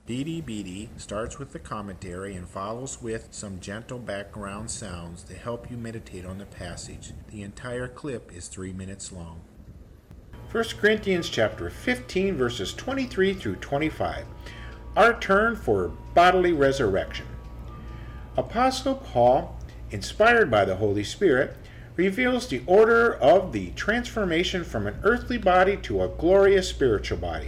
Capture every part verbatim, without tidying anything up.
Beady Beady starts with the commentary and follows with some gentle background sounds to help you meditate on the passage. The entire clip is three minutes long. First Corinthians chapter fifteen, verses twenty-three through twenty-five. Our turn for bodily resurrection. Apostle Paul, inspired by the Holy Spirit, reveals the order of the transformation from an earthly body to a glorious spiritual body.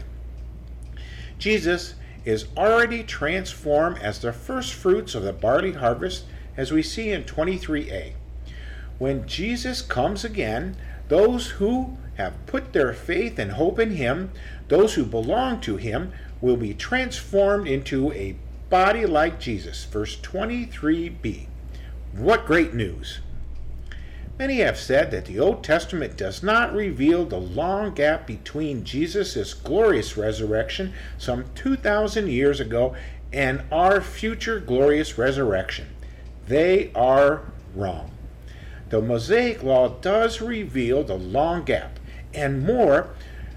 Jesus is already transformed as the first fruits of the barley harvest, as we see in twenty-three a. When Jesus comes again, those who have put their faith and hope in him, those who belong to him, will be transformed into a body like Jesus. Verse twenty-three b. What great news! Many have said that the Old Testament does not reveal the long gap between Jesus' glorious resurrection some two thousand years ago and our future glorious resurrection. They are wrong. The Mosaic Law does reveal the long gap, and more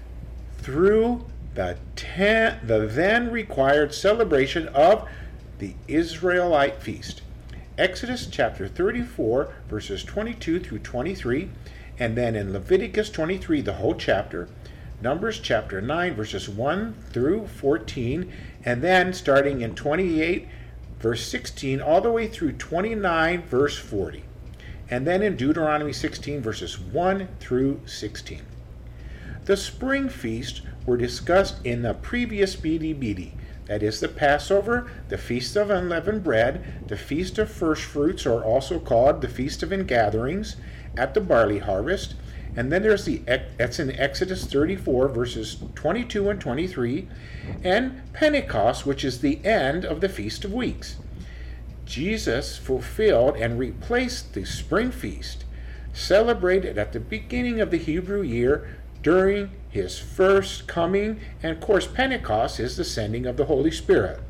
through the, ten, the then required celebration of the Israelite feast. Exodus chapter thirty-four, verses twenty-two through twenty-three, and then in Leviticus twenty-three, the whole chapter, Numbers chapter nine, verses one through fourteen, and then starting in twenty-eight, verse sixteen, all the way through twenty-nine, verse forty, and then in Deuteronomy sixteen, verses one through sixteen. The spring feasts were discussed in the previous Beady Beady. That is the Passover, the Feast of Unleavened Bread, the Feast of First Fruits, or also called the Feast of Ingatherings, at the barley harvest. And then there's the, that's in Exodus thirty-four, verses twenty-two and twenty-three, and Pentecost, which is the end of the Feast of Weeks. Jesus fulfilled and replaced the spring feast, celebrated at the beginning of the Hebrew year during his first coming, and of course Pentecost is the sending of the Holy Spirit.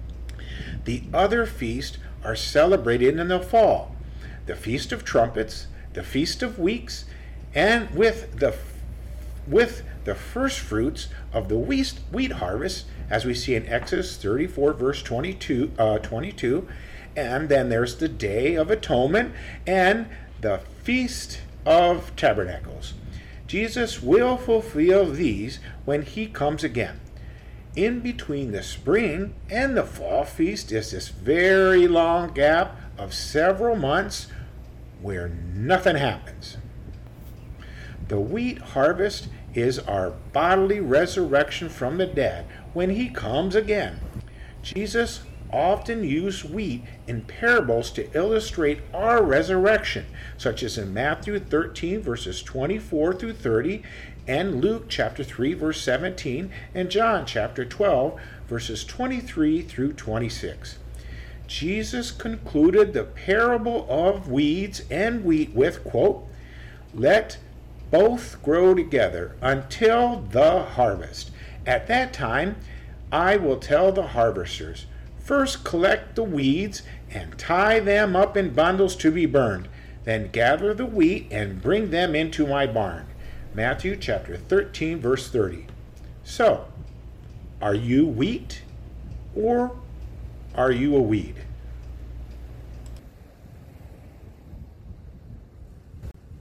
The other feasts are celebrated in the fall, the Feast of Trumpets, the Feast of Weeks, and with the with the first fruits of the wheat, wheat harvest, as we see in Exodus thirty-four, verse twenty-two, uh, twenty-two, and then there's the Day of Atonement and the Feast of Tabernacles. Jesus will fulfill these when he comes again. In between the spring and the fall feast is this very long gap of several months where nothing happens. The wheat harvest is our bodily resurrection from the dead when he comes again. Jesus often used wheat in parables to illustrate our resurrection, such as in Matthew thirteen, verses twenty-four through thirty, and Luke chapter three, verse seventeen, and John chapter twelve, verses twenty-three through twenty-six. Jesus concluded the parable of weeds and wheat with, quote, "Let both grow together until the harvest. At that time I will tell the harvesters, first collect the weeds and tie them up in bundles to be burned. Then gather the wheat and bring them into my barn." Matthew chapter thirteen, verse thirty. So, are you wheat or are you a weed?